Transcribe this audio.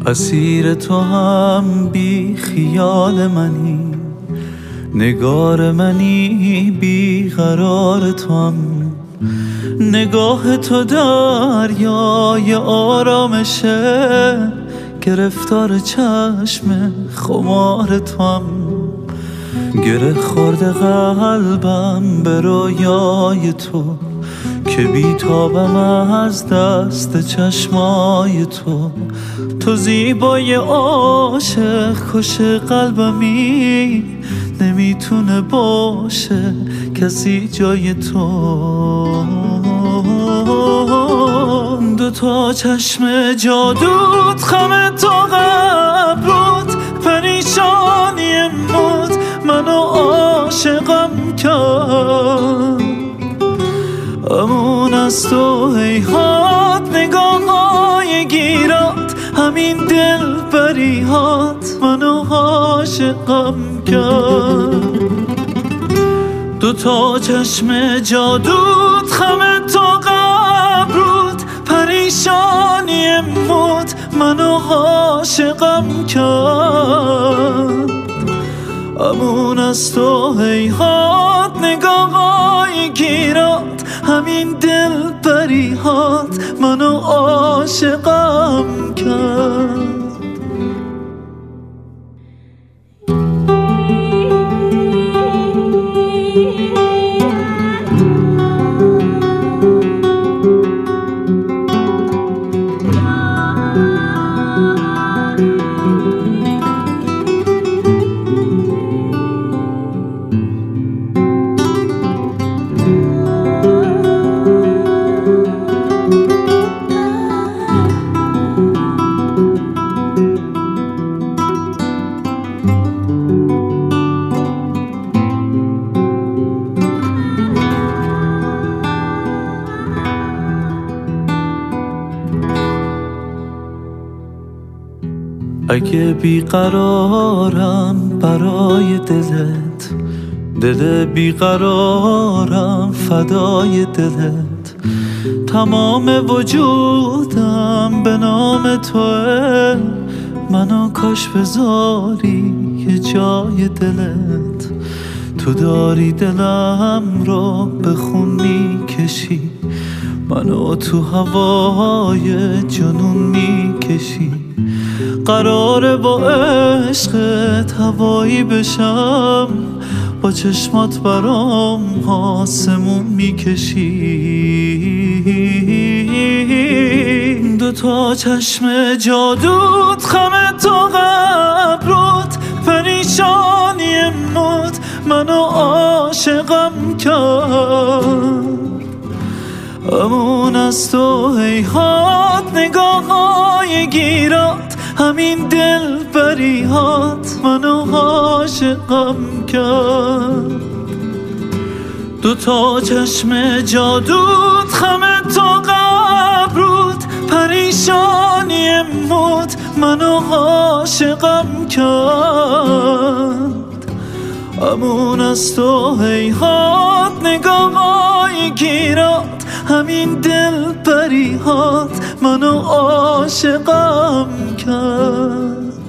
اسیر تو هم بی خیال منی، نگار منی بی قرار تو هم، نگاه تو دریای آرامشه، گرفتار چشم خمار تو هم، گره خورده قلبم به رویای تو که بیتابم از دست چشمای تو. تو زیبای عاشق کش قلبمی، نمیتونه باشه کسی جای تو. دو تا چشم جادوت، خم تو قبروت، پریشانی موت منو عاشقم کرد. امون از تو هیهات، نگاه‌های گیرات، همین دل بریهات منو عاشقم کرد. دو تا چشم جادوت، خم تو قبروت، پریشانی موت منو عاشقم کرد. امون از تو هیهات، نگاه‌های گیرات، همین دل بریهات منو عاشقم کرد. اگه بیقرارم برای دلت، دل بیقرارم فدای دلت، تمام وجودم به نام توه، منو کاش بذاری یه جای دلت. تو داری دلم رو به خون میکشی، منو تو هوای جنون میکشی. قراره با عشقت هوایی بشم، با چشمات برام آسمون میکشی. دو تا چشم جادوت، خم تو قبروت، پریشانی موت منو عاشقم کرد. امون از تو هیهات، نگاه‌های گیرات، همین دل بریهات منو عاشقم کرد. دو تا چشم جادوت، خم تو قبروت، پریشانی موت منو عاشقم کرد. امون از تو هیهات، نگاه‌های گیرات، همین دل بریهات منو عاشقم کرد.